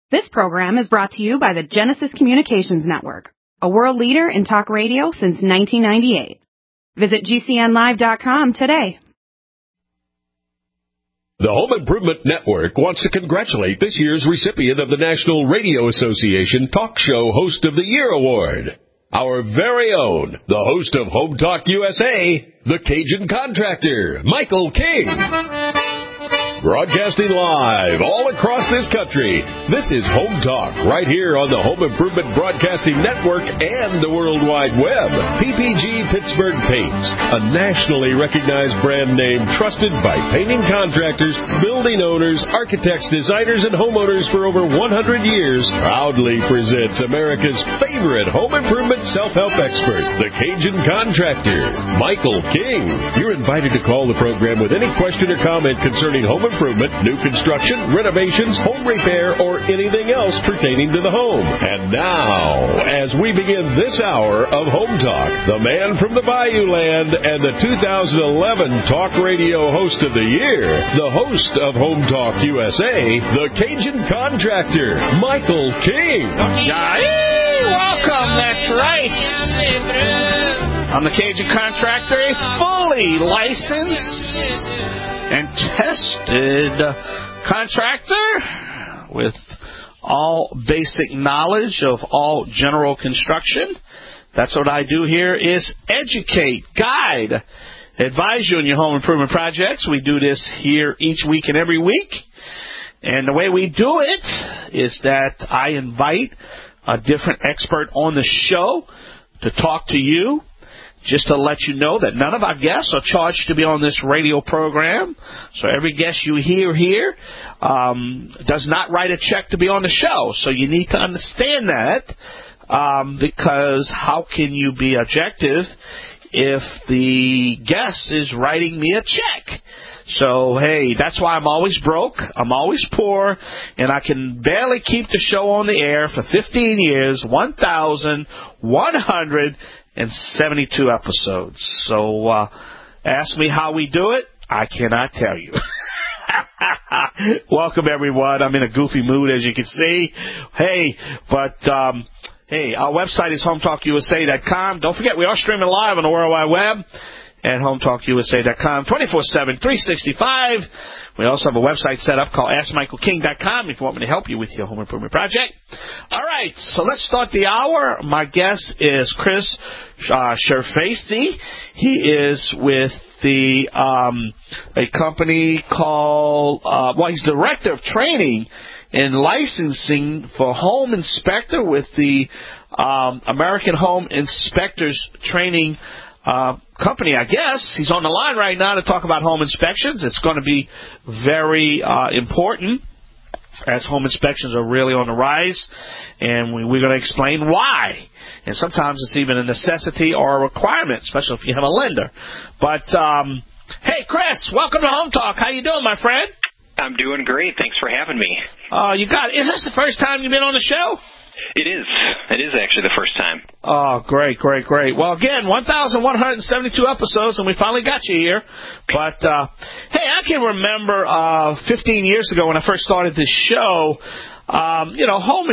This program is brought to you by the Genesis Communications Network, a world leader in talk radio since 1998. Visit GCNlive.com today. The Home Improvement Network wants to congratulate this year's recipient of the National Radio Association Talk Show Host of the Year Award. Our very own, the host of Home Talk USA, the Cajun Contractor, Michael King. Broadcasting live all across this country, this is Home Talk, right here on the Home Improvement Broadcasting Network and the World Wide Web. PPG Pittsburgh Paints, a nationally recognized brand name trusted by painting contractors, building owners, architects, designers, and homeowners for over 100 years, proudly presents America's favorite home improvement self-help expert, the Cajun Contractor, Michael King. You're invited to call the program with any question or comment concerning home improvement, new construction, renovations, home repair, or anything else pertaining to the home. And now, as we begin this hour of Home Talk, the man from the Bayou Land and the 2011 Talk Radio Host of the Year, the host of Home Talk USA, the Cajun Contractor, Michael King. Welcome, that's right. I'm the Cajun Contractor, a fully licensed and tested contractor with all basic knowledge of all general construction. That's what I do here, is educate, guide, advise you on your home improvement projects. We do this here each week and every week. And the way we do it is that I invite a different expert on the show to talk to you. Just to let you know that none of our guests are charged to be on this radio program. So every guest you hear here does not write a check to be on the show. So you need to understand that because how can you be objective if the guest is writing me a check? So, hey, that's why I'm always broke, I'm always poor, and I can barely keep the show on the air for 15 years, 1,172 episodes. So, ask me how we do it, I cannot tell you. Welcome, everyone. I'm in a goofy mood, as you can see. Hey, our website is HometalkUSA.com. Don't forget, we are streaming live on the World Wide Web at HometalkUSA.com, 24/7, 365. We also have a website set up called AskMichaelKing.com if you want me to help you with your home improvement project. All right, so let's start the hour. My guest is Chris Sherfacy. He is with a company called, he's Director of Training and Licensing for Home Inspector with the American Home Inspectors Training company, I guess. He's on the line right now to talk about home inspections. It's going to be very important as home inspections are really on the rise, and we're going to explain why. And sometimes it's even a necessity or a requirement, especially if you have a lender. But, hey, Chris, welcome to Home Talk. How you doing, my friend? I'm doing great. Thanks for having me. Is this the first time you've been on the show? It is. It is actually the first time. Oh, great. Well, again, 1,172 episodes, and we finally got you here. But, hey, I can remember 15 years ago when I first started this show, home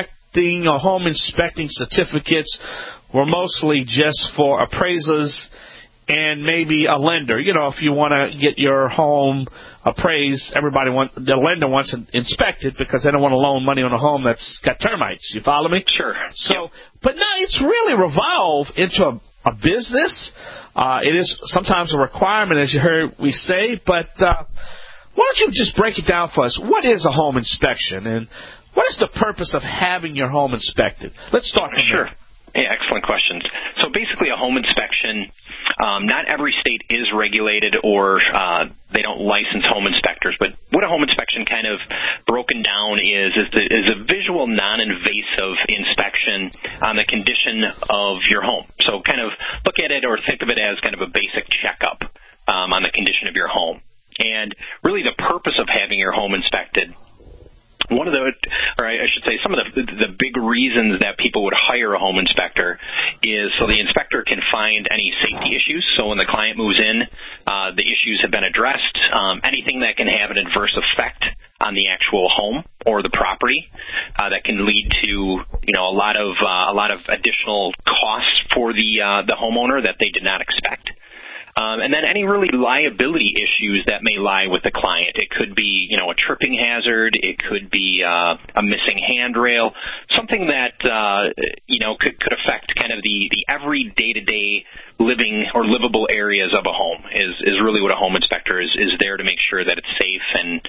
inspecting certificates were mostly just for appraisers and maybe a lender. You know, if you want to get your home appraised, the lender wants it inspected because they don't want to loan money on a home that's got termites. You follow me? Sure. So, yep. But now it's really revolved into a business. It is sometimes a requirement, as you heard we say, but why don't you just break it down for us? What is a home inspection, and what is the purpose of having your home inspected? Let's start from there. Yeah, excellent questions. So basically a home inspection, not every state is regulated or they don't license home inspectors, but what a home inspection kind of broken down is a visual, non-invasive inspection on the condition of your home. So kind of look at it or think of it as kind of a basic checkup on the condition of your home. And really the purpose of having your home inspected, I should say some of the big reasons that people would hire a home inspector is so the inspector can find any safety issues. So when the client moves in, the issues have been addressed. Anything that can have an adverse effect on the actual home or the property that can lead to a lot of additional costs for the homeowner that they did not expect. And then any really liability issues that may lie with the client. It could be, a tripping hazard. It could be a missing handrail, something that, could affect kind of the every day-to-day living or livable areas of a home is really what a home inspector is there to make sure that it's safe and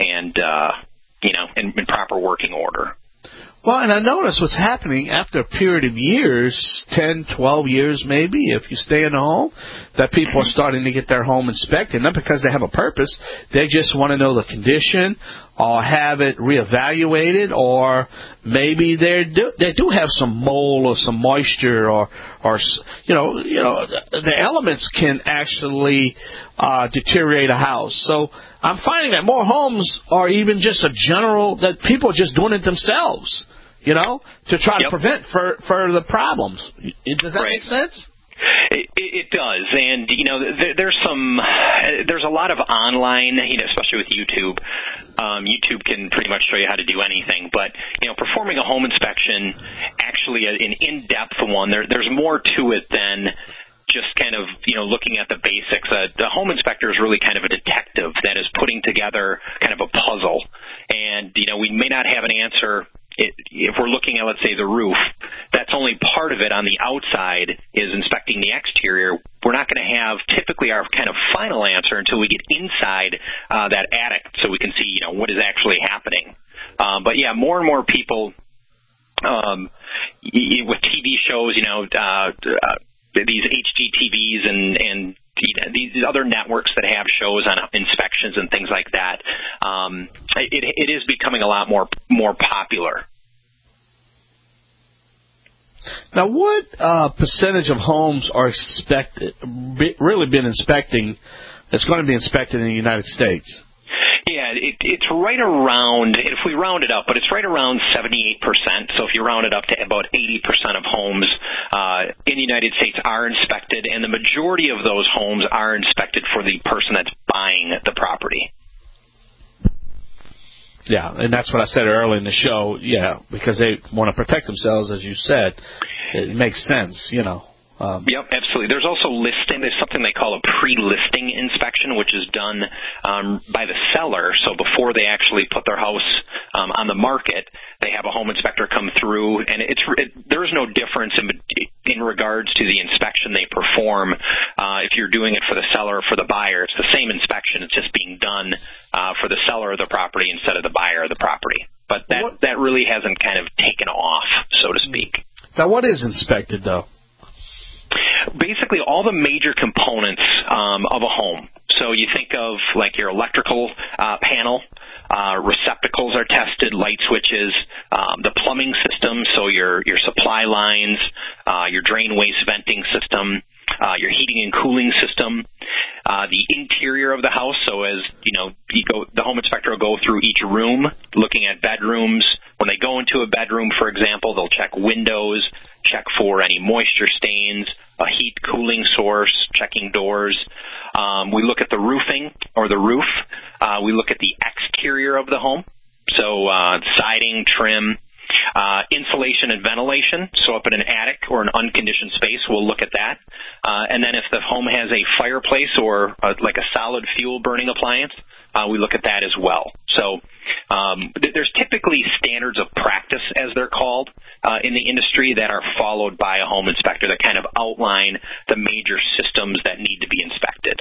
in proper working order. Well, and I notice what's happening after a period of years, 10, 12 years maybe, if you stay in a home, that people are starting to get their home inspected, not because they have a purpose. They just want to know the condition or have it reevaluated, or maybe they do have some mold or some moisture or the elements can actually deteriorate a house. So I'm finding that more homes are even just a general, that people are just doing it themselves, to try to prevent further problems. Does that make sense? It does, and there's a lot of online, especially with YouTube. YouTube can pretty much show you how to do anything, but performing a home inspection, actually an in-depth one, there's more to it than just kind of looking at the basics. The home inspector is really kind of a detective that is putting together kind of a puzzle, and we may not have an answer. If we're looking at, let's say, the roof, that's only part of it. On the outside is inspecting the exterior. We're not going to have typically our kind of final answer until we get inside that attic so we can see, what is actually happening. But, yeah, more and more people with TV shows, these HGTVs and these other networks that have shows on inspections and things like that, it is becoming a lot more popular. Now, what percentage of homes are really been inspecting? That's going to be inspected in the United States? Yeah, it's right around, if we round it up, but it's right around 78%. So if you round it up to about 80% of homes in the United States are inspected, and the majority of those homes are inspected for the person that's buying the property. Yeah, and that's what I said earlier in the show, because they want to protect themselves, as you said. It makes sense, Yep, absolutely. There's also listing. There's something they call a pre-listing inspection, which is done by the seller. So before they actually put their house on the market, they have a home inspector come through, and there is no difference in regards to the inspection they perform. If you're doing it for the seller or for the buyer, it's the same inspection. It's just being done for the seller of the property instead of the buyer of the property. But that really hasn't kind of taken off, so to speak. Now, what is inspected, though? Basically, all the major components of a home. So you think of like your electrical panel, receptacles are tested, light switches, the plumbing system, so your supply lines, your drain waste venting system, your heating and cooling system, the interior of the house. So as the home inspector will go through each room, looking at bedrooms. When they go into a bedroom, for example, they'll check windows, check for any moisture stains, a heat cooling source, checking doors. We look at the roofing or the roof. We look at the exterior of the home, so siding, trim, insulation and ventilation. So up in an attic or an unconditioned space, we'll look at that. And then if the home has a fireplace or like a solid fuel burning appliance, we look at that as well. So there's typically standards of practice, as they're called, in the industry that are followed by a home inspector that kind of outline the major systems that need to be inspected.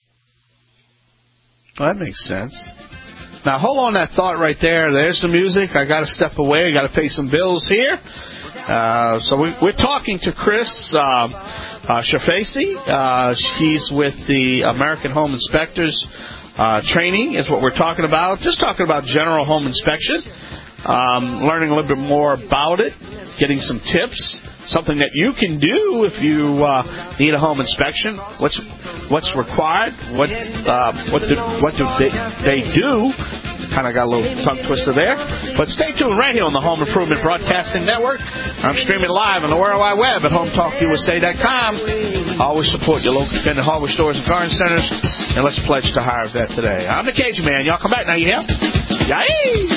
Well, that makes sense. Now, hold on that thought right there. There's the music. I got to step away. I got to pay some bills here. So we're talking to Chris Shafasi. He's with the American Home Inspectors training is what we're talking about. Just talking about general home inspection. Learning a little bit more about it. Getting some tips. Something that you can do if you need a home inspection. What's required? What do they do Kind of got a little tongue twister there. But stay tuned right here on the Home Improvement Broadcasting Network. I'm streaming live on the World Wide Web at HomeTalkUSA.com. Always support your local independent hardware stores and garden centers. And let's pledge to hire a vet today. I'm the Cajun Man. Y'all come back now, you hear? Yay!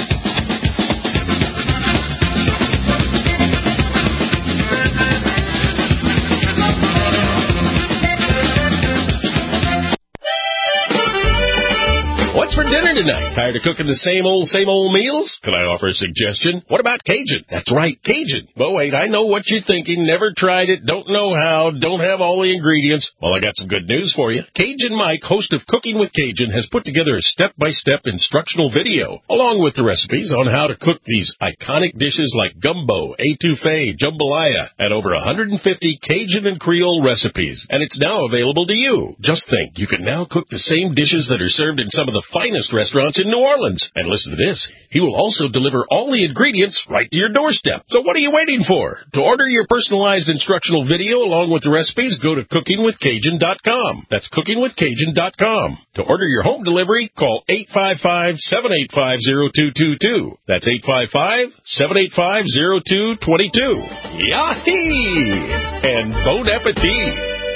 What's for dinner tonight? Tired of cooking the same old meals? Can I offer a suggestion? What about Cajun? That's right, Cajun. But wait, I know what you're thinking. Never tried it, don't know how, don't have all the ingredients. Well, I got some good news for you. Cajun Mike, host of Cooking with Cajun, has put together a step-by-step instructional video, along with the recipes on how to cook these iconic dishes like gumbo, etouffee, jambalaya, and over 150 Cajun and Creole recipes. And it's now available to you. Just think, you can now cook the same dishes that are served in some of the finest restaurants in New Orleans. And listen to this. He will also deliver all the ingredients right to your doorstep. So what are you waiting for? To order your personalized instructional video along with the recipes, go to cookingwithcajun.com. That's cookingwithcajun.com. To order your home delivery, call 855-785-0222. That's 855-785-0222. Yahee! And bon appetit!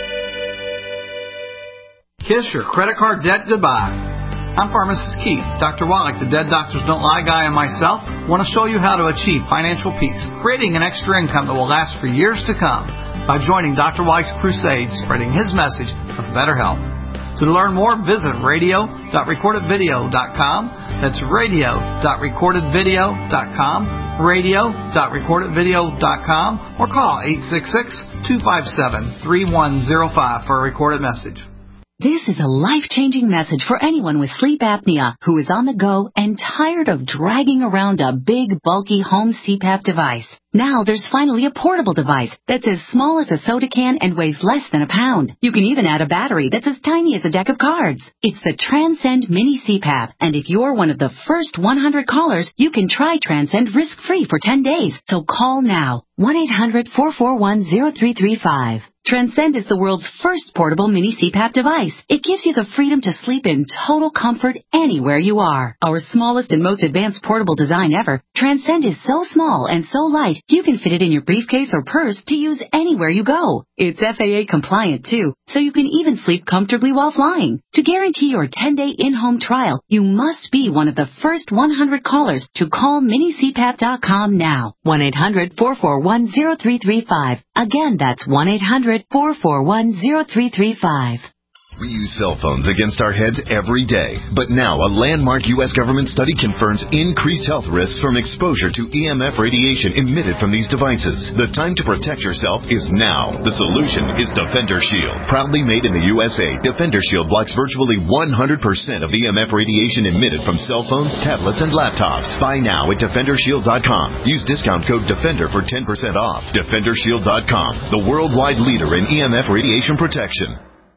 Kiss your credit card debt goodbye. I'm Pharmacist Keith. Dr. Wallach, the Dead Doctors Don't Lie guy, and myself want to show you how to achieve financial peace, creating an extra income that will last for years to come by joining Dr. Wallach's crusade, spreading his message of better health. To learn more, visit radio.recordedvideo.com. That's radio.recordedvideo.com, radio.recordedvideo.com, or call 866-257-3105 for a recorded message. This is a life-changing message for anyone with sleep apnea who is on the go and tired of dragging around a big, bulky home CPAP device. Now there's finally a portable device that's as small as a soda can and weighs less than a pound. You can even add a battery that's as tiny as a deck of cards. It's the Transcend Mini CPAP, and if you're one of the first 100 callers, you can try Transcend risk-free for 10 days. So call now. 1-800-441-0335. Transcend is the world's first portable mini CPAP device. It gives you the freedom to sleep in total comfort anywhere you are. Our smallest and most advanced portable design ever, Transcend is so small and so light, you can fit it in your briefcase or purse to use anywhere you go. It's FAA compliant too, so you can even sleep comfortably while flying. To guarantee your 10-day in-home trial, you must be one of the first 100 callers to call minicpap.com now. 1-800-441-0335. Again, that's 1-800-441-0335. We use cell phones against our heads every day. But now a landmark U.S. government study confirms increased health risks from exposure to EMF radiation emitted from these devices. The time to protect yourself is now. The solution is Defender Shield. Proudly made in the USA, Defender Shield blocks virtually 100% of EMF radiation emitted from cell phones, tablets, and laptops. Buy now at DefenderShield.com. Use discount code DEFENDER for 10% off. DefenderShield.com, the worldwide leader in EMF radiation protection.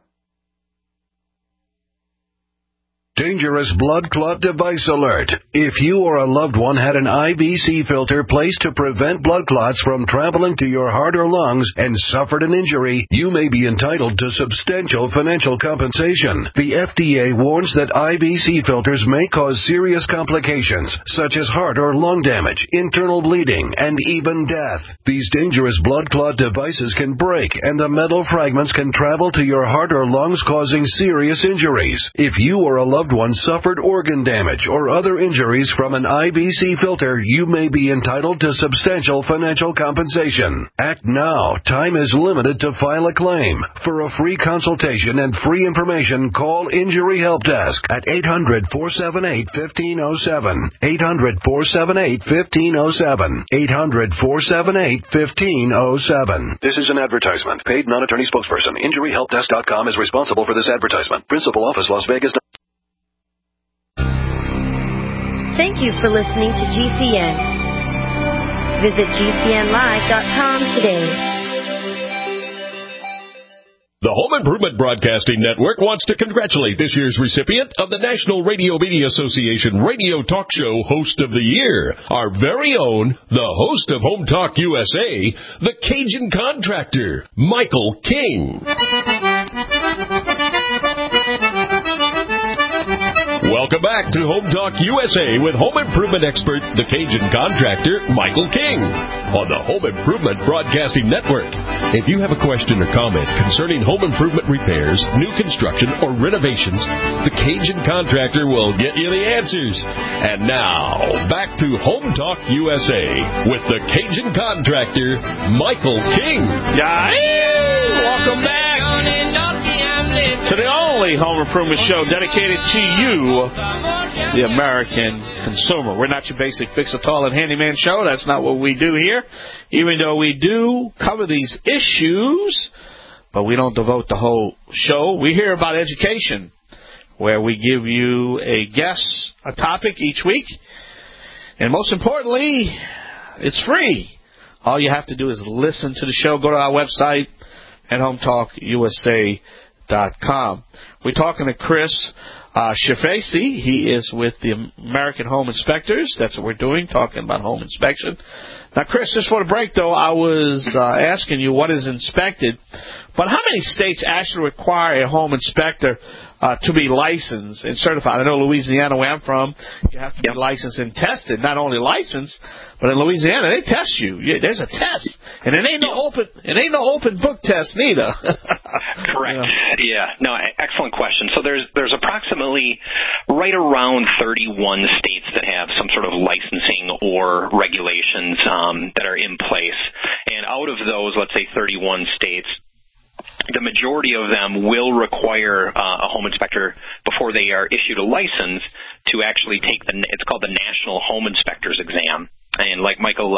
Dangerous blood clot device alert. If you or a loved one had an IVC filter placed to prevent blood clots from traveling to your heart or lungs and suffered an injury, you may be entitled to substantial financial compensation. The FDA warns that IVC filters may cause serious complications, such as heart or lung damage, internal bleeding, and even death. These dangerous blood clot devices can break, and the metal fragments can travel to your heart or lungs, causing serious injuries. If you or a loved one suffered organ damage or other injuries from an IVC filter, you may be entitled to substantial financial compensation. Act now. Time is limited to file a claim. For a free consultation and free information, call Injury Help Desk at 800-478-1507. 800-478-1507. 800-478-1507. This is an advertisement. Paid non-attorney spokesperson. InjuryHelpDesk.com is responsible for this advertisement. Principal office, Las Vegas. Thank you for listening to GCN. Visit GCNlive.com today. The Home Improvement Broadcasting Network wants to congratulate this year's recipient of the National Radio Media Association Radio Talk Show Host of the Year, our very own, the host of Home Talk USA, the Cajun Contractor, Michael King. Welcome back to Home Talk USA with home improvement expert, the Cajun contractor, Michael King, on the Home Improvement Broadcasting Network. If you have a question or comment concerning home improvement repairs, new construction, or renovations, the Cajun contractor will get you the answers. And now, back to Home Talk USA with the Cajun contractor, Michael King. Welcome back to the only home improvement show dedicated to you, the American consumer. We're not your basic fix-a-tall and handyman show. That's not what we do here, even though we do cover these issues, but we don't devote the whole show. We hear about education, where we give you a guess, a topic each week, and most importantly, it's free. All you have to do is listen to the show. Go to our website at HomeTalkUSA.com. We're talking to Chris Shafasi. He is with the American Home Inspectors. That's what we're doing, talking about home inspection. Now, Chris, just for the break, though, I was asking you what is inspected, but how many states actually require a home inspector to be licensed and certified? I know Louisiana, where I'm from, you have to be licensed and tested. Not only licensed, but in Louisiana they test you. There's a test, and it ain't no open book test neither. Correct. Yeah. No. Excellent question. So there's approximately right around 31 states that have some sort of licensing or regulations that are in place, and out of those, let's say 31 states, the majority of them will require a home inspector before they are issued a license to actually take it's called the National Home Inspectors Exam. And like Michael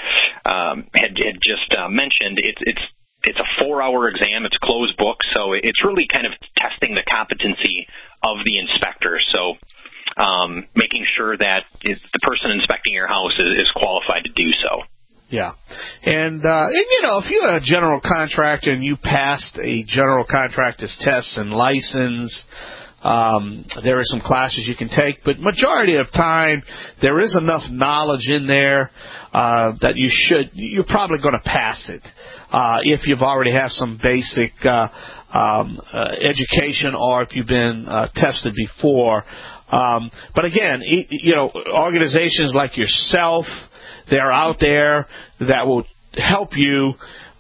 had just mentioned, it's a 4-hour exam. It's closed book, so it's really kind of testing the competency of the inspector. So making sure that the person inspecting your house is qualified to do so. Yeah. And if you're a general contractor and you passed a general contractor's test and license, there are some classes you can take, but majority of time there is enough knowledge in there that you're probably going to pass it if you've already have some basic education or if you've been tested before. But again, organizations like yourself, they're out there that will help you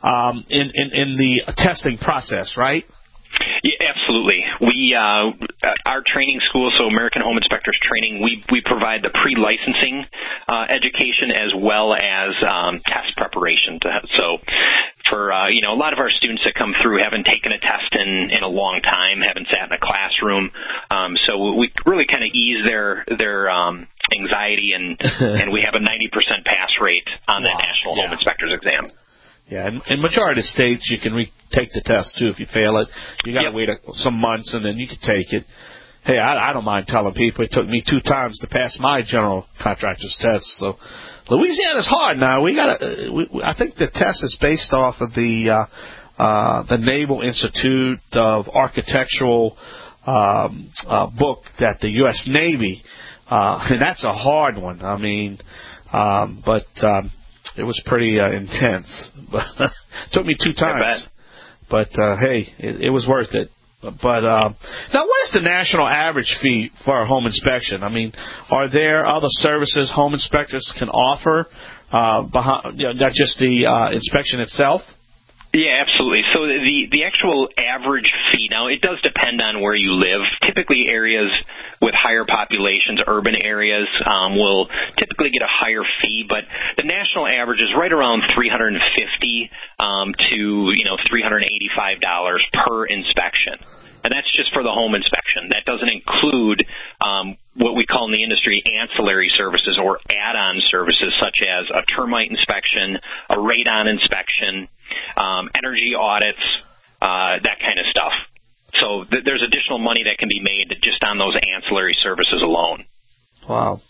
in the testing process, right? Yeah, absolutely. We our training school, so American Home Inspectors Training, we provide the pre-licensing education as well as test preparation. So for a lot of our students that come through haven't taken a test in a long time, haven't sat in a classroom, so we really kind of ease their anxiety, and we have a 90% pass rate on that National Home Inspectors exam. Yeah, in majority of states, you can retake the test, too, if you fail it. You got to wait some months, and then you can take it. Hey, I don't mind telling people it took me 2 times to pass my general contractor's test. So Louisiana's hard now. I think the test is based off of the Naval Institute of Architectural book that the U.S. Navy, and that's a hard one. I mean, but it was pretty intense. It took me 2 times. But, hey, it was worth it. But now, what is the national average fee for a home inspection? I mean, are there other services home inspectors can offer, not just the inspection itself? Yeah, absolutely. So the actual average fee, now it does depend on where you live. Typically areas with higher populations, urban areas, will typically get a higher fee, but the national average is right around $350 to $385 per inspection. And that's just for the home inspection. That doesn't include what we call in the industry ancillary services or add-on services, such as a termite inspection, a radon inspection, energy audits, that kind of stuff. So there's additional money that can be made just on those ancillary services alone. Wow.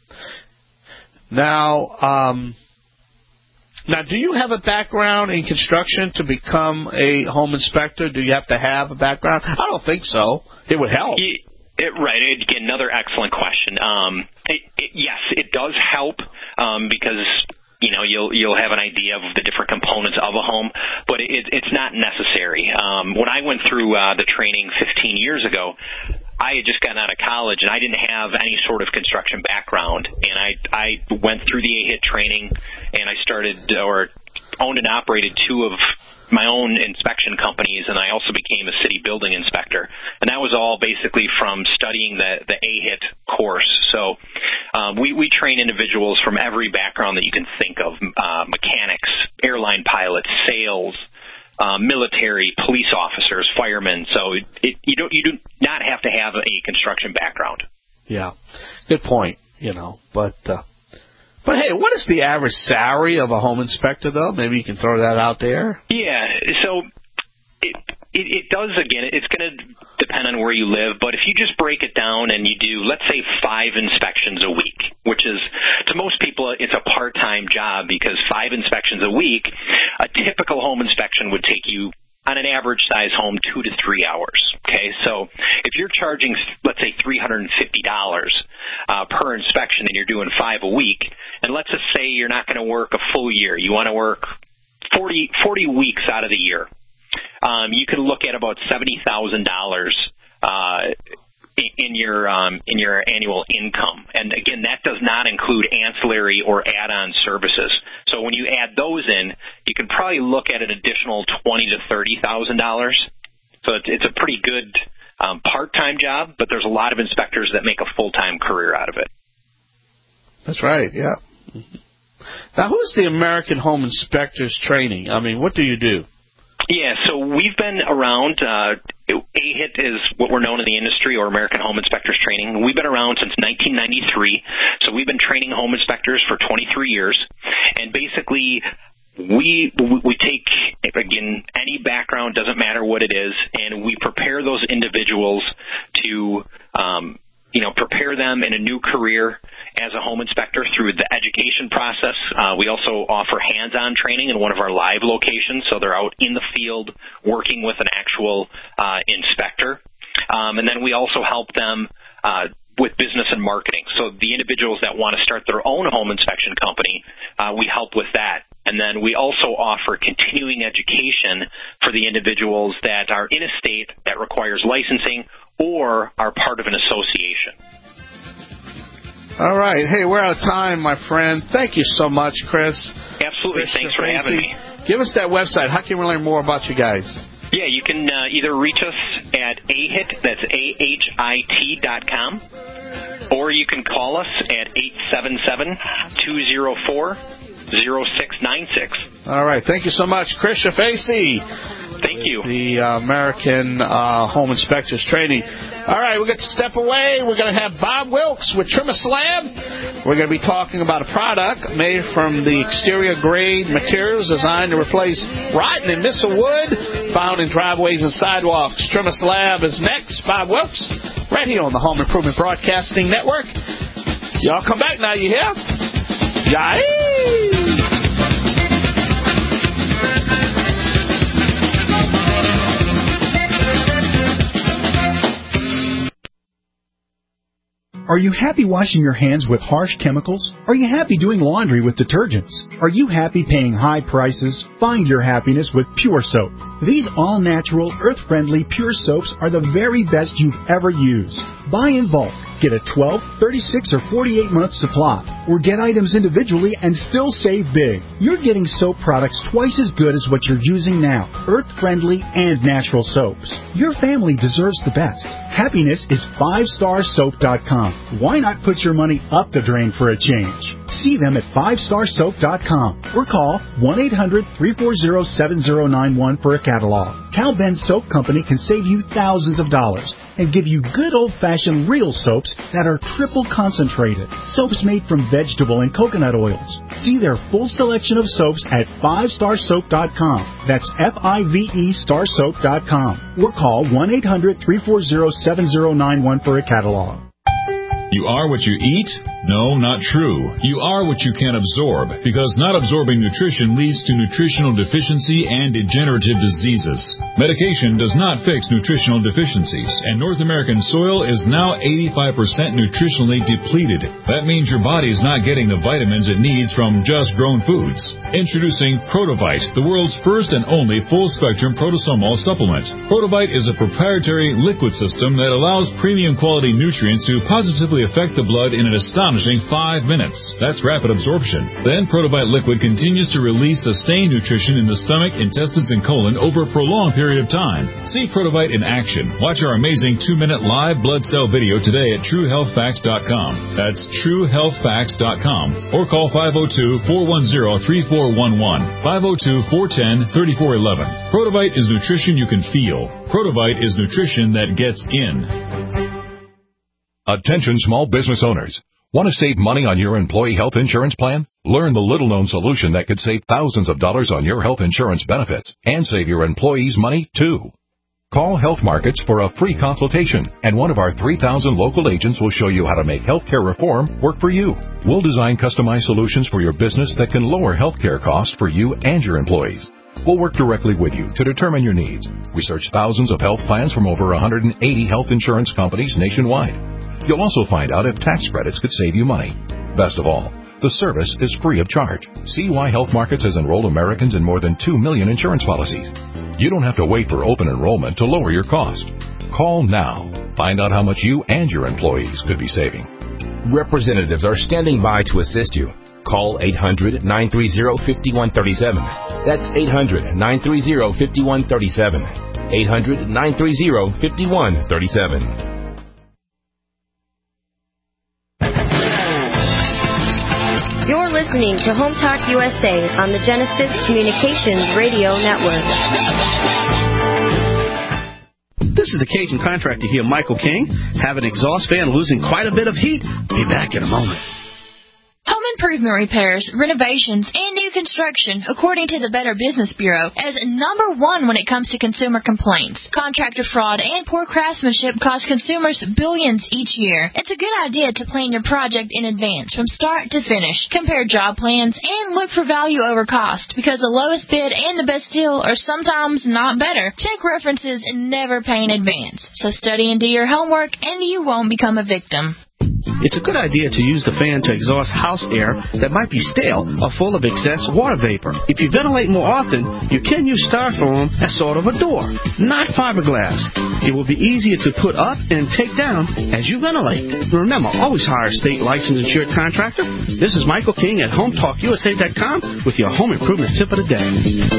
Now, do you have a background in construction to become a home inspector? Do you have to have a background? I don't think so. It would help. Right. Again, another excellent question. Yes, it does help because you'll have an idea of the different components of a home, but it's not necessary. When I went through the training 15 years ago, I had just gotten out of college, and I didn't have any sort of construction background. And I went through the AHIT training, and I owned and operated 2 of my own inspection companies, and I also became a city building inspector. And that was all basically from studying the AHIT course. So we train individuals from every background that you can think of, mechanics, airline pilots, sales, military, police officers, firemen. So you do not have to have a construction background. Yeah, good point. But hey, what is the average salary of a home inspector, though? Maybe you can throw that out there. Yeah, so it does, again, it's going to depend on where you live, but if you just break it down and you do, let's say, 5 inspections a week, which is, to most people, it's a part-time job, because 5 inspections a week, a typical home inspection would take you, on an average size home, 2 to 3 hours. Okay, so if you're charging, let's say, $350 per inspection, and you're doing 5 a week, and let's just say you're not going to work a full year, you want to work 40 weeks out of the year, you can look at about $70,000 in your annual income. And again, that does not include ancillary or add-on services. So when you add those in, you can probably look at an additional $20,000 to $30,000. So it's a pretty good part-time job, but there's a lot of inspectors that make a full-time career out of it. That's right, yeah. Now, who's the American Home Inspectors Training? I mean, what do you do? Yeah, so we've been around. AHIT is what we're known in the industry, or American Home Inspectors Training. We've been around since 1993, so we've been training home inspectors for 23 years. And basically, we take, again, any background, doesn't matter what it is, and we prepare those individuals to prepare them in a new career as a home inspector through the education process. We also offer hands-on training in one of our live locations, so they're out in the field working with an actual inspector. And then we also help them with business and marketing. So the individuals that want to start their own home inspection company, we help with that. And then we also offer continuing education for the individuals that are in a state that requires licensing or are part of an association. All right. Hey, we're out of time, my friend. Thank you so much, Chris. Absolutely. Thanks for having me. Give us that website. How can we learn more about you guys? Yeah, you can either reach us at AHIT, that's AHIT.com, or you can call us at 877-204-0696. All right. Thank you so much, Chris Shafacey. Thank you. The American Home Inspectors Training. All right, we're going to step away. We're going to have Bob Wilkes with Trim-A-Slab. We're going to be talking about a product made from the exterior grade materials designed to replace rotten and missile wood found in driveways and sidewalks. Trim-A-Slab is next. Bob Wilkes, right here on the Home Improvement Broadcasting Network. Y'all come back now, you hear? Yay! Are you happy washing your hands with harsh chemicals? Are you happy doing laundry with detergents? Are you happy paying high prices? Find your happiness with Pure Soap. These all-natural, earth-friendly Pure Soaps are the very best you've ever used. Buy in bulk. Get a 12, 36, or 48-month supply. Or get items individually and still save big. You're getting soap products twice as good as what you're using now. Earth-friendly and natural soaps. Your family deserves the best. Happiness is 5starsoap.com. Why not put your money up the drain for a change? See them at 5starsoap.com or call 1-800-340-7091 for a catalog. Cal Ben Soap Company can save you thousands of dollars and give you good old-fashioned real soaps that are triple concentrated. Soaps made from vegetable and coconut oils. See their full selection of soaps at 5starsoap.com. That's F-I-V-E starsoap.com. Or call 1-800-340-7091 for a catalog. You are what you eat. No, not true. You are what you can absorb, because not absorbing nutrition leads to nutritional deficiency and degenerative diseases. Medication does not fix nutritional deficiencies, and North American soil is now 85% nutritionally depleted. That means your body is not getting the vitamins it needs from just grown foods. Introducing Protovite, the world's first and only full-spectrum protosomal supplement. Protovite is a proprietary liquid system that allows premium quality nutrients to positively affect the blood in an astonishing 5 minutes. That's rapid absorption. Then Protovite liquid continues to release sustained nutrition in the stomach, intestines, and colon over a prolonged period of time. See Protovite in action. Watch our amazing 2-minute live blood cell video today at TrueHealthFacts.com. That's TrueHealthFacts.com. Or call 502-410-3411. 502-410-3411. Protovite is nutrition you can feel. Protovite is nutrition that gets in. Attention small business owners. Want to save money on your employee health insurance plan? Learn the little-known solution that could save thousands of dollars on your health insurance benefits and save your employees money, too. Call Health Markets for a free consultation, and one of our 3,000 local agents will show you how to make healthcare reform work for you. We'll design customized solutions for your business that can lower healthcare costs for you and your employees. We'll work directly with you to determine your needs. Research thousands of health plans from over 180 health insurance companies nationwide. You'll also find out if tax credits could save you money. Best of all, the service is free of charge. See why Health Markets has enrolled Americans in more than 2 million insurance policies. You don't have to wait for open enrollment to lower your cost. Call now. Find out how much you and your employees could be saving. Representatives are standing by to assist you. Call 800-930-5137. That's 800-930-5137. 800-930-5137. You're listening to Home Talk USA on the Genesis Communications Radio Network. This is the Cajun Contractor here, Michael King. Have an exhaust fan losing quite a bit of heat? Be back in a moment. Home improvement repairs, renovations, and new construction, according to the Better Business Bureau, as number one when it comes to consumer complaints. Contractor fraud and poor craftsmanship cost consumers billions each year. It's a good idea to plan your project in advance from start to finish. Compare job plans and look for value over cost, because the lowest bid and the best deal are sometimes not better. Check references and never pay in advance. So study and do your homework, and you won't become a victim. It's a good idea to use the fan to exhaust house air that might be stale or full of excess water vapor. If you ventilate more often, you can use styrofoam as sort of a door, not fiberglass. It will be easier to put up and take down as you ventilate. Remember, always hire a state licensed insured contractor. This is Michael King at HomeTalkUSA.com with your home improvement tip of the day.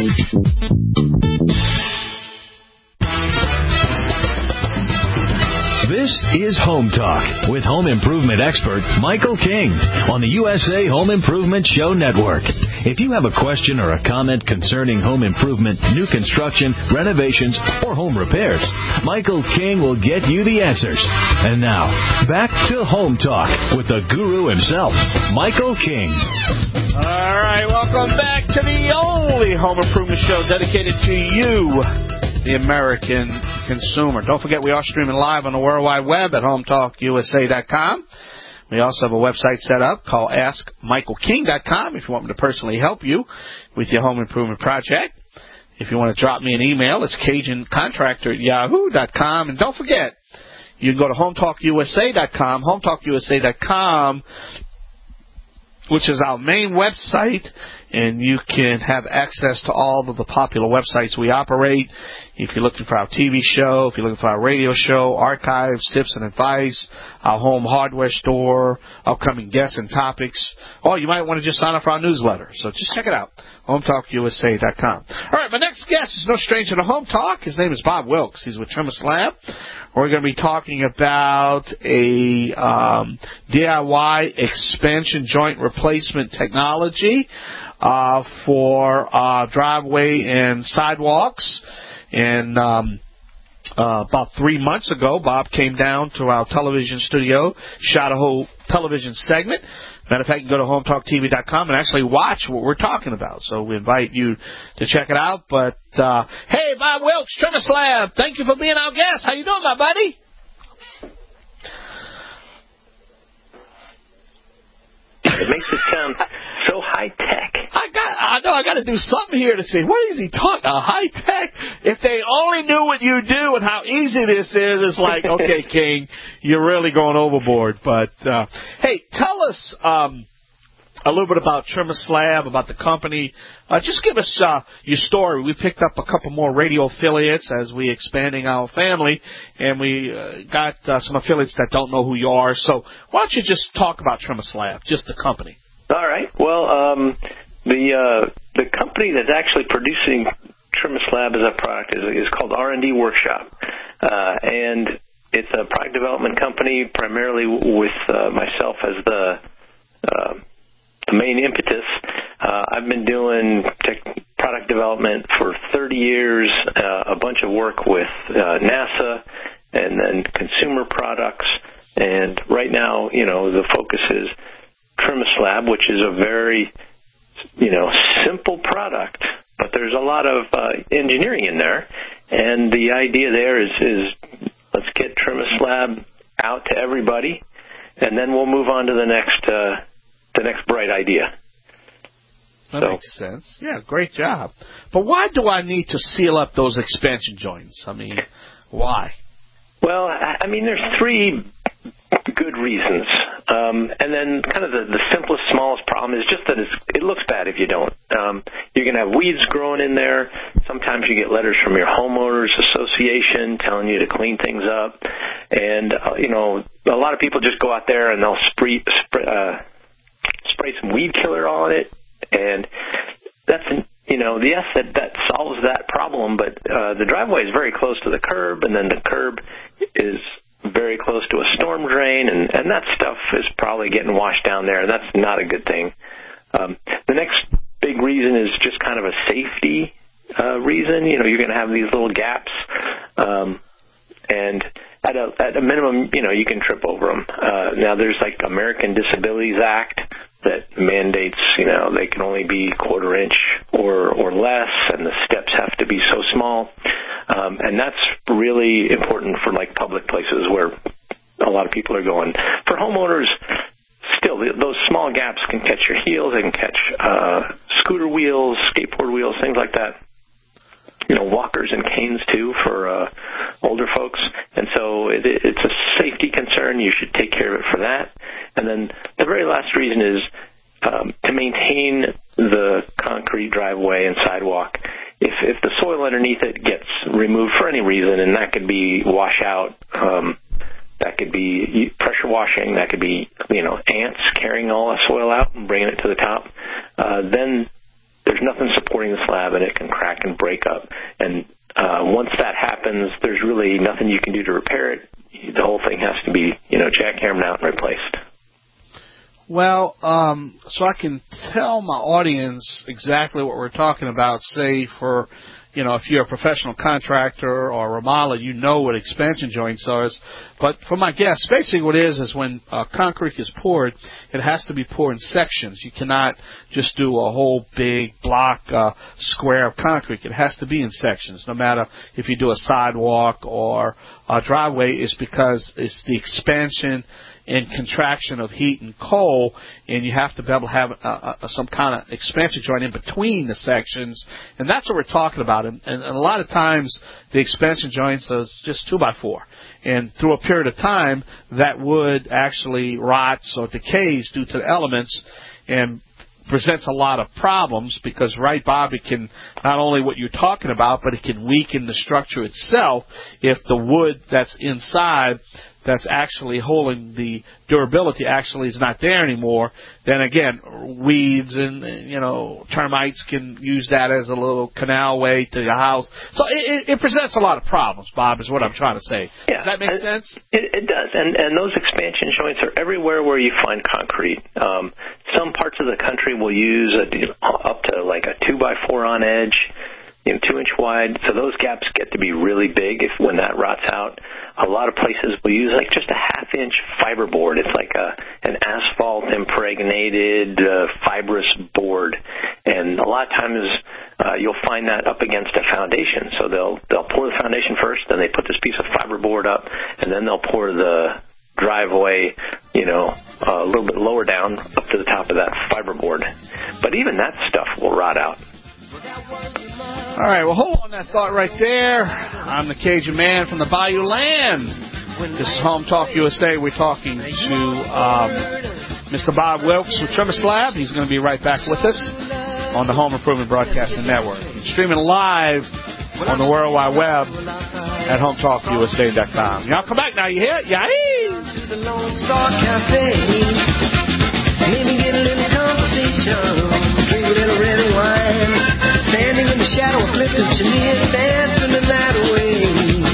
This is Home Talk with home improvement expert Michael King on the USA Home Improvement Show Network. If you have a question or a comment concerning home improvement, new construction, renovations, or home repairs, Michael King will get you the answers. And now, back to Home Talk with the guru himself, Michael King. All right, welcome back to the only home improvement show dedicated to you, the American consumer. Don't forget, we are streaming live on the World Wide Web at HomeTalkUSA.com. We also have a website set up called AskMichaelKing.com if you want me to personally help you with your home improvement project. If you want to drop me an email, it's CajunContractor@yahoo.com. And don't forget, you can go to HomeTalkUSA.com, HomeTalkUSA.com, which is our main website, and you can have access to all of the popular websites we operate. If you're looking for our TV show, if you're looking for our radio show, archives, tips and advice, our home hardware store, upcoming guests and topics, or you might want to just sign up for our newsletter. So just check it out, HomeTalkUSA.com. All right, my next guest is no stranger to Home Talk. His name is Bob Wilkes. He's with Trimmer Slab. We're going to be talking about a DIY expansion joint replacement technology for driveway and sidewalks. And about 3 months ago, Bob came down to our television studio, shot a whole television segment. Matter of fact, you can go to HomeTalkTV.com and actually watch what we're talking about. So we invite you to check it out. But, hey, Bob Wilkes, Trimmer Slab, thank you for being our guest. How you doing, my buddy? It makes it sound so high tech. I know I got to do something here to say, what is he talking about? High tech? If they only knew what you do and how easy this is, it's like, okay, King, you're really going overboard. But hey, tell us a little bit about Trim a Slab, about the company. Just give us your story. We picked up a couple more radio affiliates as we expanding our family, and we got some affiliates that don't know who you are. So why don't you just talk about Trim a Slab, just the company? All right. Well, the company that's actually producing Trim a Slab as a product is called R&D Workshop, and it's a product development company primarily with myself as the main impetus. I've been doing product development for 30 years, a bunch of work with NASA and then consumer products. And right now, the focus is Trim a Slab, which is a very, simple product, but there's a lot of engineering in there. And the idea there is let's get Trim a Slab out to everybody, and then we'll move on to the next bright idea. That makes sense. Yeah, great job. But why do I need to seal up those expansion joints? I mean, why? Well, there's three good reasons. And then kind of the simplest, smallest problem is just that it looks bad if you don't. You're going to have weeds growing in there. Sometimes you get letters from your homeowners association telling you to clean things up. And, a lot of people just go out there and they'll spray some weed killer on it, and that's that solves that problem. But the driveway is very close to the curb, and then the curb is very close to a storm drain, and that stuff is probably getting washed down there, and that's not a good thing. The next big reason is just kind of a safety reason. You're going to have these little gaps, and at a minimum, you can trip over them. Now, there's like American Disabilities Act that mandates, they can only be 1/4 inch or less, and the steps have to be so small. And that's really important for like public places where a lot of people are going. For homeowners, still, those small gaps can catch your heels. They can catch scooter wheels, skateboard wheels, things like that. Walkers and canes, too, for older folks. And so it's a safety concern. You should take care of it for that. And then the very last reason is to maintain the concrete driveway and sidewalk. If the soil underneath it gets removed for any reason, and that could be washout, that could be pressure washing, that could be, ants carrying all the soil out and bringing it to the top, then there's nothing supporting the slab, and it can crack and break up. And once that happens, there's really nothing you can do to repair it. The whole thing has to be, jackhammered out and replaced. Well, so I can tell my audience exactly what we're talking about, say for, if you're a professional contractor or a remodeler, you know what expansion joints are. But for my guests, basically what it is when concrete is poured, it has to be poured in sections. You cannot just do a whole big block square of concrete. It has to be in sections, no matter if you do a sidewalk or a driveway. It's because it's the expansion and contraction of heat and cold, and you have to be able to have some kind of expansion joint in between the sections, and that's what we're talking about. And a lot of times the expansion joints are just 2x4, and through a period of time that wood actually rots or decays due to the elements and presents a lot of problems because, right, Bob, it can not only what you're talking about, but it can weaken the structure itself if the wood that's inside that's actually holding the durability actually is not there anymore. Then again, weeds and termites can use that as a little canal way to your house. So it presents a lot of problems, Bob, is what I'm trying to say. Yeah, does that make sense? It does, and those expansion joints are everywhere where you find concrete. Some parts of the country will use up to like a 2x4 on edge, 2-inch wide, so those gaps get to be really big when that rots out. A lot of places will use like just a 1/2-inch fiberboard. It's like an asphalt impregnated fibrous board, and a lot of times you'll find that up against a foundation. So they'll pour the foundation first, then they put this piece of fiberboard up, and then they'll pour the driveway, a little bit lower down up to the top of that fiberboard. But even that stuff will rot out. All right, well, hold on that thought right there. I'm the Cajun Man from the Bayou Land. This is Home Talk USA. We're talking to Mr. Bob Wilkes with Trimmer Slab. He's going to be right back with us on the Home Improvement Broadcasting Network. Streaming live on the World Wide Web at HomeTalkUSA.com. Y'all come back now. You hear it? Yay! To the Lone Star Cafe. Maybe get a little conversation. Drink a little red wine. Standing in the shadow of Clifton Chenier, dancing the night away.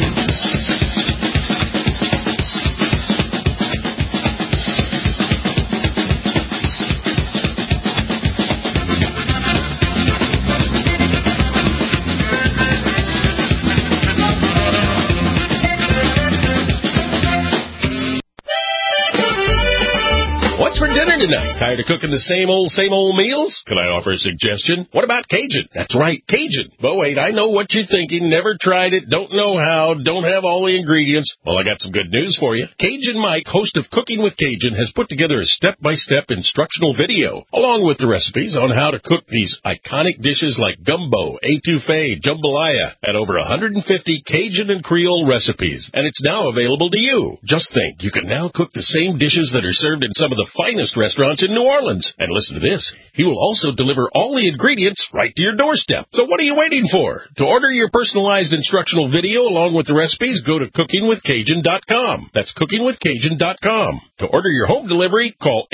What's for dinner tonight? Tired of cooking the same old meals? Can I offer a suggestion? What about Cajun? That's right, Cajun. But wait, I know what you're thinking. Never tried it, don't know how, don't have all the ingredients. Well, I got some good news for you. Cajun Mike, host of Cooking with Cajun, has put together a step-by-step instructional video, along with the recipes on how to cook these iconic dishes like gumbo, etouffee, jambalaya, and over 150 Cajun and Creole recipes. And it's now available to you. Just think, you can now cook the same dishes that are served in some of the finest restaurants in New Orleans. And listen to this. He will also deliver all the ingredients right to your doorstep. So what are you waiting for? To order your personalized instructional video along with the recipes, go to cookingwithcajun.com. That's cookingwithcajun.com. To order your home delivery, call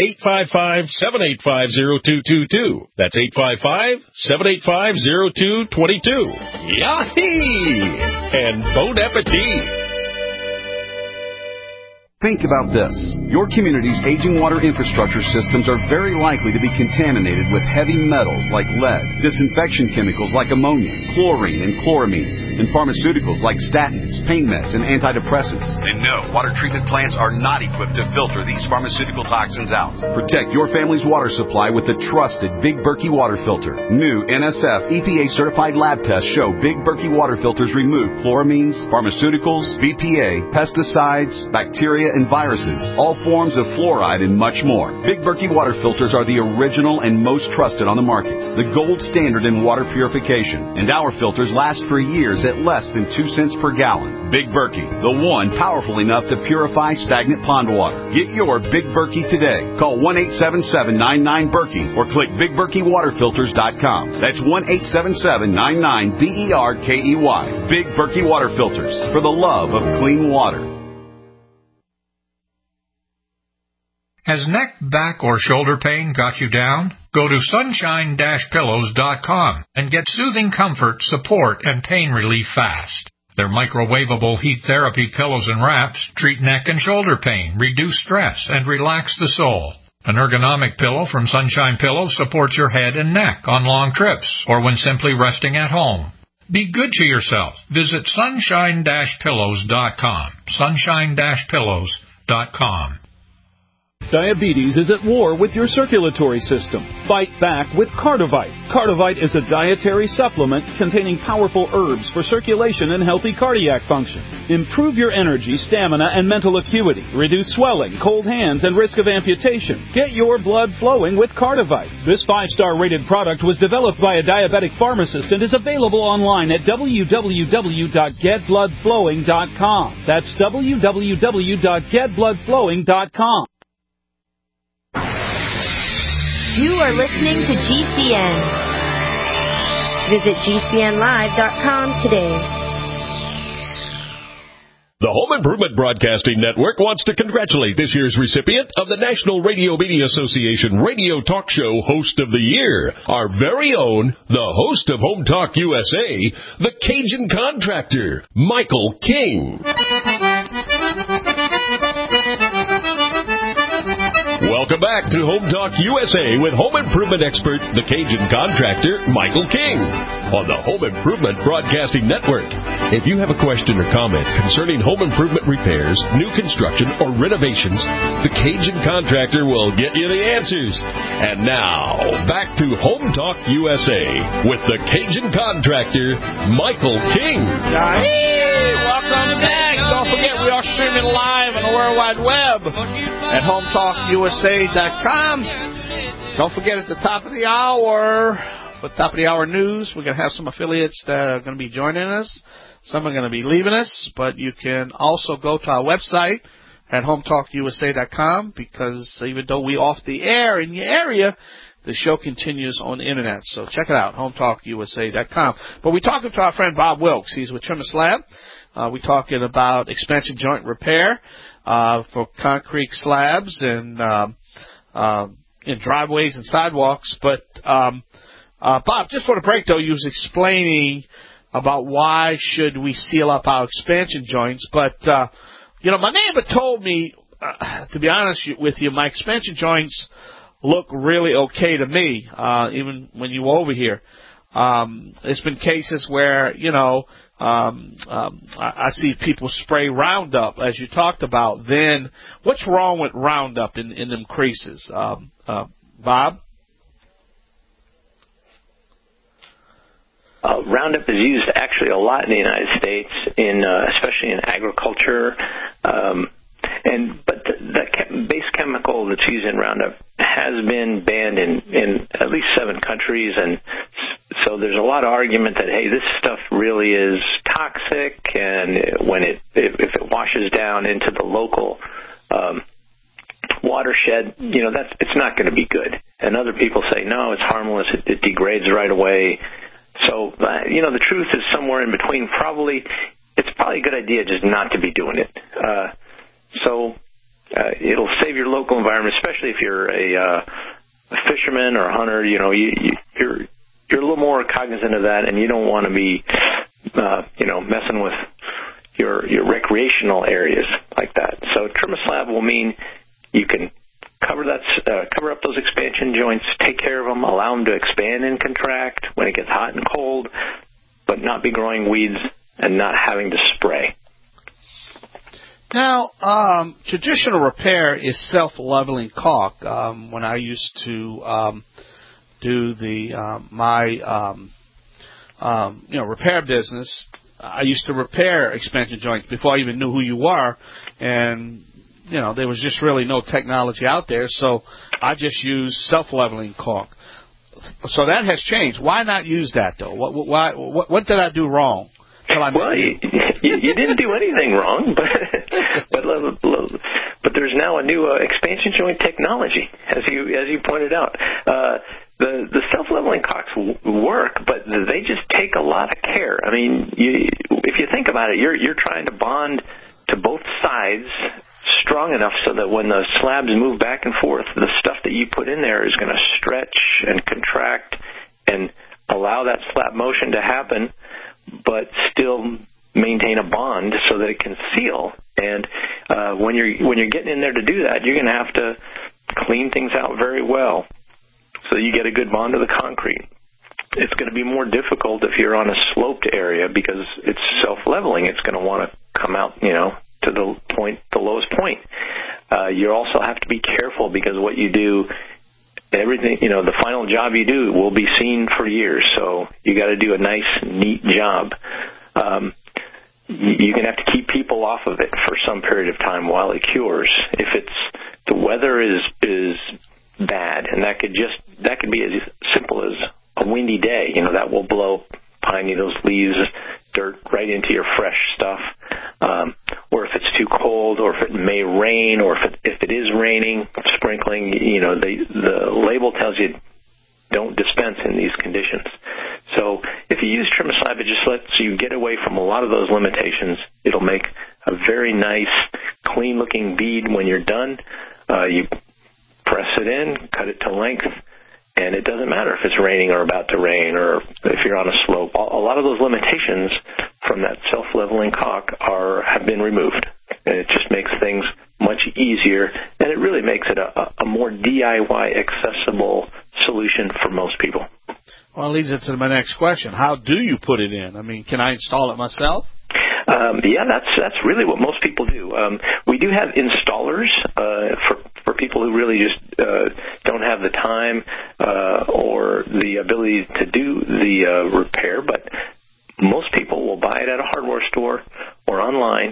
855-785-0222. That's 855-785-0222. Yahee! And bon appetit! Think about this. Your community's aging water infrastructure systems are very likely to be contaminated with heavy metals like lead, disinfection chemicals like ammonia, chlorine and chloramines, and pharmaceuticals like statins, pain meds, and antidepressants. And no, water treatment plants are not equipped to filter these pharmaceutical toxins out. Protect your family's water supply with the trusted Big Berkey water filter. New NSF EPA-certified lab tests show Big Berkey water filters remove chloramines, pharmaceuticals, BPA, pesticides, bacteria, and viruses, all forms of fluoride, and much more. Big Berkey water filters are the original and most trusted on the market, the gold standard in water purification, and our filters last for years at less than 2 cents per gallon. Big Berkey, the one powerful enough to purify stagnant pond water. Get your Big Berkey today. Call 1-877-99-BERKEY or click BigBerkeyWaterFilters.com. That's 1-877-99-BERKEY. Big Berkey water filters, for the love of clean water. Has neck, back, or shoulder pain got you down? Go to sunshine-pillows.com and get soothing comfort, support, and pain relief fast. Their microwavable heat therapy pillows and wraps treat neck and shoulder pain, reduce stress, and relax the soul. An ergonomic pillow from Sunshine Pillows supports your head and neck on long trips or when simply resting at home. Be good to yourself. Visit sunshine-pillows.com. Sunshine-pillows.com. Diabetes is at war with your circulatory system. Fight back with Cardivite. Cardivite is a dietary supplement containing powerful herbs for circulation and healthy cardiac function. Improve your energy, stamina, and mental acuity. Reduce swelling, cold hands, and risk of amputation. Get your blood flowing with Cardivite. This 5-star rated product was developed by a diabetic pharmacist and is available online at www.getbloodflowing.com. That's www.getbloodflowing.com. You are listening to GCN. Visit GCNlive.com today. The Home Improvement Broadcasting Network wants to congratulate this year's recipient of the National Radio Media Association Radio Talk Show Host of the Year, our very own, the host of Home Talk USA, the Cajun Contractor, Michael King. Welcome back to Home Talk USA with home improvement expert, the Cajun Contractor, Michael King, on the Home Improvement Broadcasting Network. If you have a question or comment concerning home improvement repairs, new construction, or renovations, the Cajun Contractor will get you the answers. And now, back to Home Talk USA with the Cajun Contractor, Michael King. Hey, welcome back. Don't forget, we are streaming live on the World Wide Web at HomeTalkUSA.com. Don't forget, at the top of the hour, for the top of the hour news, we're going to have some affiliates that are going to be joining us. Some are going to be leaving us, but you can also go to our website at HomeTalkUSA.com, because even though we're off the air in your area, the show continues on the Internet. So check it out, HomeTalkUSA.com. But we're talking to our friend Bob Wilkes. He's with Trimmer Slab. We're talking about expansion joint repair for concrete slabs and in driveways and sidewalks. But, Bob, just for the break, though, you was explaining about why should we seal up our expansion joints. But, my neighbor told me, to be honest with you, my expansion joints look really okay to me, even when you were over here. There's been cases where, I see people spray Roundup, as you talked about. Then what's wrong with Roundup in them creases? Bob? Roundup is used actually a lot in the United States, especially in agriculture. But the base chemical that's used in Roundup has been banned in at least 7 countries, and so there's a lot of argument that, hey, this stuff really is toxic, and if it washes down into the local watershed, it's not going to be good. And other people say, no, it's harmless, it degrades right away. So, the truth is somewhere in between. It's probably a good idea just not to be doing it. It'll save your local environment, especially if you're a fisherman or a hunter. You're a little more cognizant of that, and you don't want to be, messing with your recreational areas like that. So Trimmer Slab will mean you can cover up those expansion joints, take care of them, allow them to expand and contract when it gets hot and cold, but not be growing weeds and not having to spray. Now, traditional repair is self-leveling caulk. When I used to do my repair business, I used to repair expansion joints before I even knew who you were, and there was just really no technology out there, so I just used self-leveling caulk. So that has changed. Why not use that, though? What did I do wrong? Well, you didn't do anything wrong, but there's now a new expansion joint technology, as you pointed out. The self-leveling caulks work, but they just take a lot of care. I mean, if you think about it, you're trying to bond to both sides strong enough so that when the slabs move back and forth, the stuff that you put in there is going to stretch and contract and allow that slab motion to happen, but still maintain a bond so that it can seal. And when you're getting in there to do that, you're going to have to clean things out very well so you get a good bond to the concrete. It's going to be more difficult if you're on a sloped area because it's self-leveling. It's going to want to come out, to the lowest point. You also have to be careful because what you do, everything, the final job you do will be seen for years. So you got to do a nice, neat job. You're going to have to keep people off of it for some period of time while it cures. If the weather is bad, and that could be as simple as a windy day, that will blow pine needles, leaves, dirt right into your fresh stuff. Or if it's too cold, or if it may rain, or if it is raining, sprinkling, the label tells you don't dispense in these conditions. So if you use Trimmer Slab, it just lets you get away from a lot of those limitations. It'll make a very nice, clean-looking bead when you're done. You press it in, cut it to length, and it doesn't matter if it's raining or about to rain or if you're on a slope. A lot of those limitations from that self-leveling caulk have been removed. And it just makes things much easier, and it really makes it a more DIY accessible solution for most people. Well, it leads into my next question. How do you put it in? I mean, can I install it myself? Yeah, that's really what most people do. We do have installers for people who really just don't have the time or the ability to do the repair, but most people will buy it at a hardware store or online,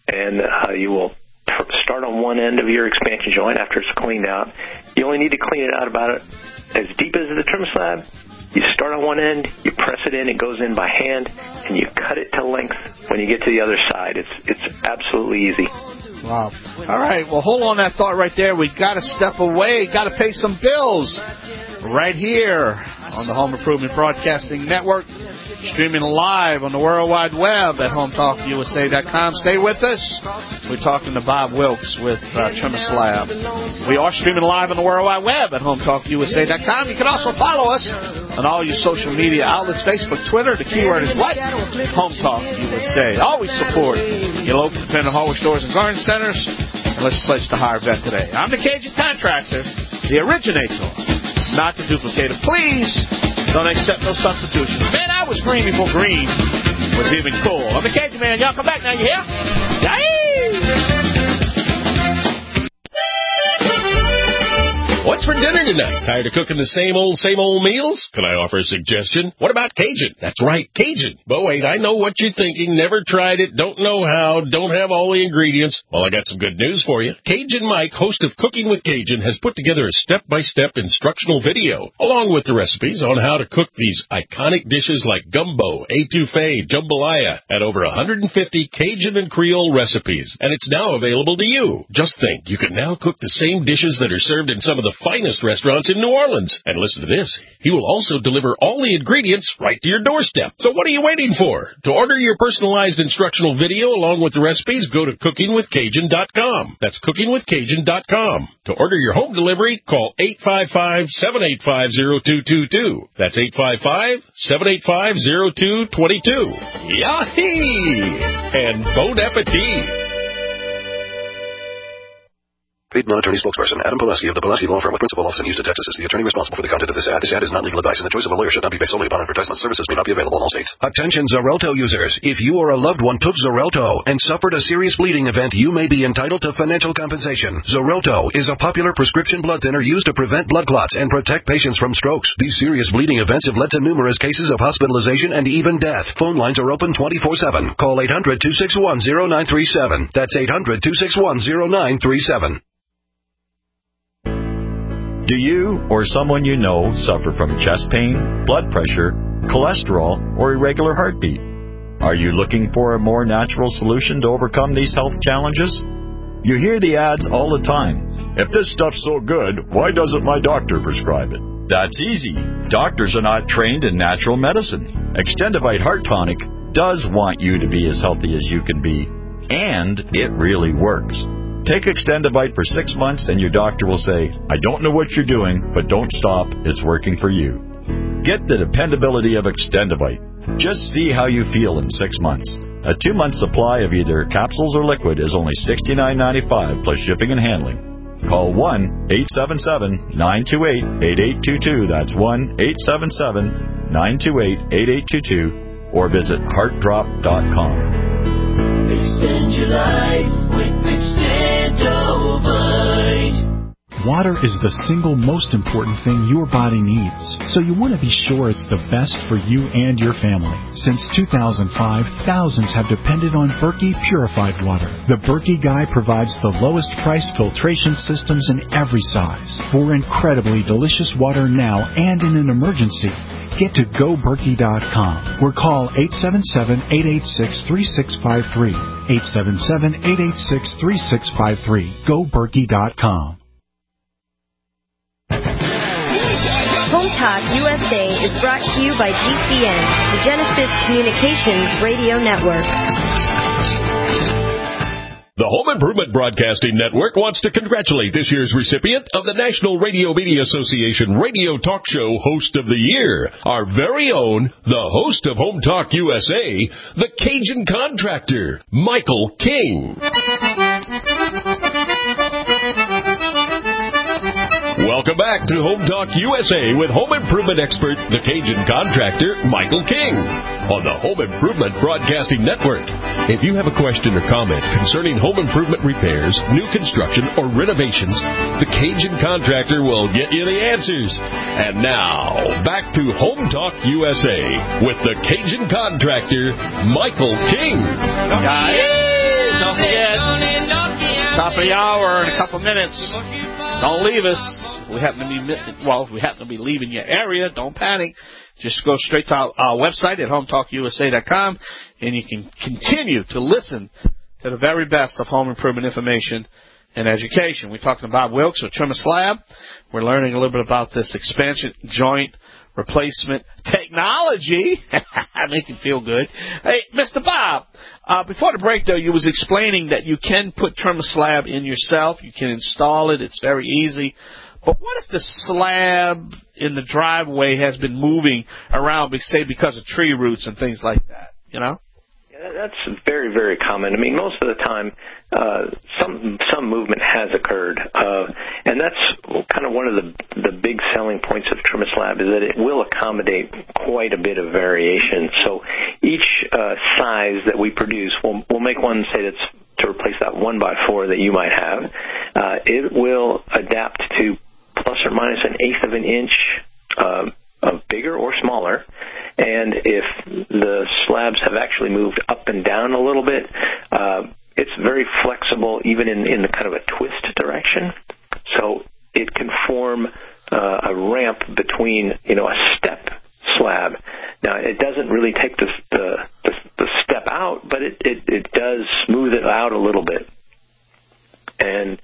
and you will start on one end of your expansion joint after it's cleaned out. You only need to clean it out about as deep as the trim slab. You start on one end, you press it in, it goes in by hand, and you cut it to length when you get to the other side. It's absolutely easy. Wow. All right, well, hold on that thought right there. We got to step away, got to pay some bills right here on the Home Improvement Broadcasting Network, streaming live on the World Wide Web at HomeTalkUSA.com. Stay with us. We're talking to Bob Wilkes with Trimmer Slab. We are streaming live on the World Wide Web at HomeTalkUSA.com. You can also follow us on all your social media outlets, Facebook, Twitter. The keyword is what? Home Talk USA. Always support your local independent hardware stores and garden centers. And let's pledge to hire vet today. I'm the Cajun Contractor, the originator, not the duplicator. Please don't accept no substitutions. Man, I was green before green was even cool. I'm the Cajun Man. Y'all come back now, you hear? Yay! What's for dinner tonight? Tired of cooking the same old meals? Can I offer a suggestion? What about Cajun? That's right, Cajun. But wait, I know what you're thinking. Never tried it, don't know how, don't have all the ingredients. Well, I got some good news for you. Cajun Mike, host of Cooking with Cajun, has put together a step-by-step instructional video, along with the recipes on how to cook these iconic dishes like gumbo, etouffee, jambalaya, and over 150 Cajun and Creole recipes. And it's now available to you. Just think, you can now cook the same dishes that are served in some of the finest restaurants in New Orleans. And listen to this. He will also deliver all the ingredients right to your doorstep. So what are you waiting for? To order your personalized instructional video along with the recipes, go to cookingwithcajun.com. That's cookingwithcajun.com. To order your home delivery, call 855-785-0222. That's 855-785-0222. Yahee! And bon appetit! Paid non-attorney spokesperson Adam Pulaski of the Pulaski Law Firm with principal office in Houston, Texas is the attorney responsible for the content of this ad. This ad is not legal advice, and the choice of a lawyer should not be based solely upon advertisement. Services may not be available in all states. Attention Xarelto users. If you or a loved one took Xarelto and suffered a serious bleeding event, you may be entitled to financial compensation. Xarelto is a popular prescription blood thinner used to prevent blood clots and protect patients from strokes. These serious bleeding events have led to numerous cases of hospitalization and even death. Phone lines are open 24/7. Call 800-261-0937. That's 800-261-0937. Do you or someone you know suffer from chest pain, blood pressure, cholesterol, or irregular heartbeat? Are you looking for a more natural solution to overcome these health challenges? You hear the ads all the time. If this stuff's so good, why doesn't my doctor prescribe it? That's easy. Doctors are not trained in natural medicine. Extendivite Heart Tonic does want you to be as healthy as you can be, and it really works. Take Extendivite for 6 months and your doctor will say, I don't know what you're doing, but don't stop. It's working for you. Get the dependability of Extendivite. Just see how you feel in 6 months. A 2-month supply of either capsules or liquid is only $69.95 plus shipping and handling. Call 1-877-928-8822. That's 1-877-928-8822. Or visit heartdrop.com. Extend your life with Extendovite. Water is the single most important thing your body needs, so you want to be sure it's the best for you and your family. Since 2005, thousands have depended on Berkey purified water. The Berkey Guy provides the lowest priced filtration systems in every size for incredibly delicious water now and in an emergency. Get to GoBerkey.com or call 877-886-3653. 877-886-3653. GoBerkey.com. Home Talk USA is brought to you by GCN, the Genesis Communications Radio Network. The Home Improvement Broadcasting Network wants to congratulate this year's recipient of the National Radio Media Association Radio Talk Show Host of the Year, our very own, the host of Home Talk USA, the Cajun Contractor, Michael King. Welcome back to Home Talk USA with home improvement expert, the Cajun Contractor, Michael King, on the Home Improvement Broadcasting Network. If you have a question or comment concerning home improvement repairs, new construction, or renovations, the Cajun Contractor will get you the answers. And now, back to Home Talk USA with the Cajun Contractor, Michael King. don't forget, top of the hour in a couple minutes. Don't leave us. We happen to be leaving your area, don't panic. Just go straight to our website at hometalkusa.com, and you can continue to listen to the very best of home improvement information and education. We're talking to Bob Wilkes with Trim a Slab. We're learning a little bit about this expansion joint replacement technology. Make you feel good. Hey, Mr. Bob, before the break, though, you was explaining that you can put Trim a Slab in yourself. You can install it. It's very easy. But what if the slab in the driveway has been moving around, say, because of tree roots and things like that, you know? Yeah, that's very, very common. I mean, most of the time, some movement has occurred, and that's kind of one of the big selling points of Trim a Slab is that it will accommodate quite a bit of variation. So each size that we produce, we'll make one, say, that's to replace that 1x4 that you might have. It will adapt to plus or minus 1/8 of an inch of bigger or smaller. And if the slabs have actually moved up and down a little bit, it's very flexible even in the kind of a twist direction. So it can form a ramp between, a step slab. Now, it doesn't really take the step out, but it does smooth it out a little bit. And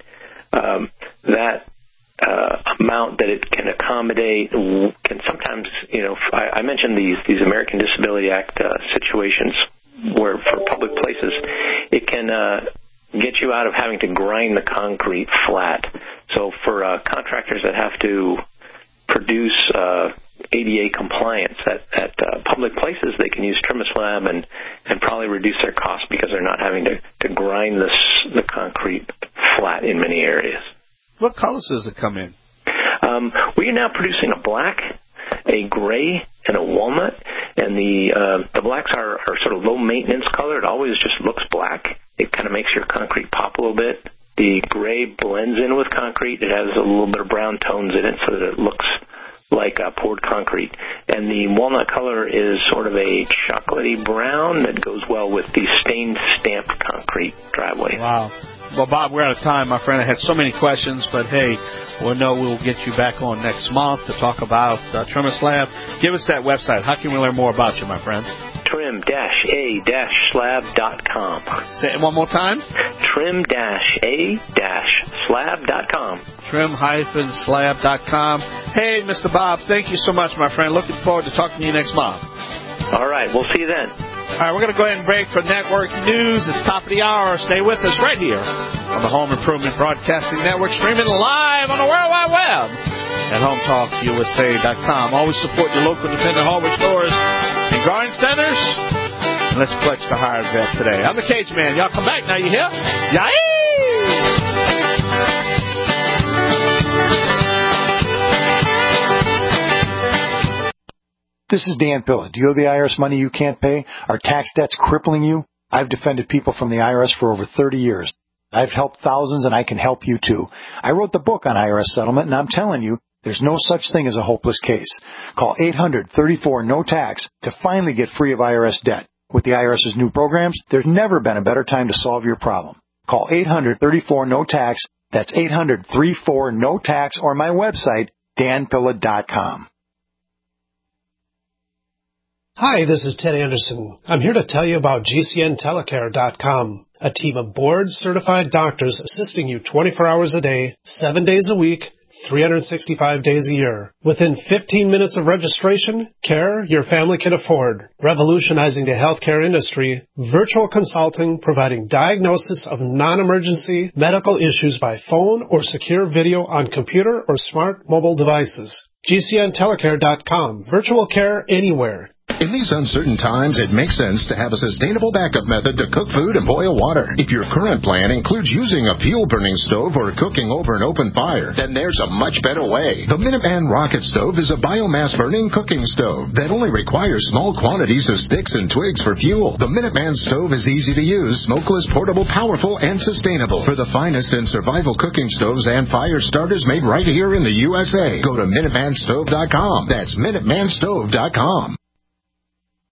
that amount that it can accommodate can sometimes, I mentioned these American Disability Act situations where for public places, it can get you out of having to grind the concrete flat. So for contractors that have to produce ADA compliance at public places, they can use Trim a Slab and probably reduce their costs because they're not having to grind the concrete flat in many areas. What colors does it come in? We are now producing a black, a gray, and a walnut. And the blacks are sort of low maintenance color. It always just looks black. It kind of makes your concrete pop a little bit. The gray blends in with concrete. It has a little bit of brown tones in it so that it looks like poured concrete. And the walnut color is sort of a chocolatey brown that goes well with the stained stamped concrete driveway. Wow. Well, Bob, we're out of time, my friend. I had so many questions, but hey, we'll get you back on next month to talk about Trim a Slab. Give us that website. How can we learn more about you, my friend? Trim-a-slab.com. Say it one more time. Trim-a-slab.com. Trim-slab.com. Hey, Mr. Bob, thank you so much, my friend. Looking forward to talking to you next month. All right, we'll see you then. All right, we're going to go ahead and break for network news. It's top of the hour. Stay with us right here on the Home Improvement Broadcasting Network, streaming live on the World Wide Web at HometalkUSA.com. Always support your local independent hardware stores and garden centers. And let's pledge to hire a vet today. I'm the Cage Man. Y'all come back now. You hear? Yay! This is Dan Pilla. Do you owe the IRS money you can't pay? Are tax debts crippling you? I've defended people from the IRS for over 30 years. I've helped thousands, and I can help you too. I wrote the book on IRS settlement, and I'm telling you, there's no such thing as a hopeless case. Call 800-34-NO-TAX to finally get free of IRS debt. With the IRS's new programs, there's never been a better time to solve your problem. Call 800-34-NO-TAX. That's 800-34-NO-TAX, or my website, danpilla.com. Hi, this is Ted Anderson. I'm here to tell you about GCNtelecare.com, a team of board-certified doctors assisting you 24 hours a day, 7 days a week, 365 days a year. Within 15 minutes of registration, care your family can afford. Revolutionizing the healthcare industry, virtual consulting providing diagnosis of non-emergency medical issues by phone or secure video on computer or smart mobile devices. GCNtelecare.com. Virtual care anywhere. In these uncertain times, it makes sense to have a sustainable backup method to cook food and boil water. If your current plan includes using a fuel-burning stove or cooking over an open fire, then there's a much better way. The Minuteman Rocket Stove is a biomass-burning cooking stove that only requires small quantities of sticks and twigs for fuel. The Minuteman Stove is easy to use, smokeless, portable, powerful, and sustainable. For the finest in survival cooking stoves and fire starters made right here in the USA, go to MinutemanStove.com. That's MinutemanStove.com.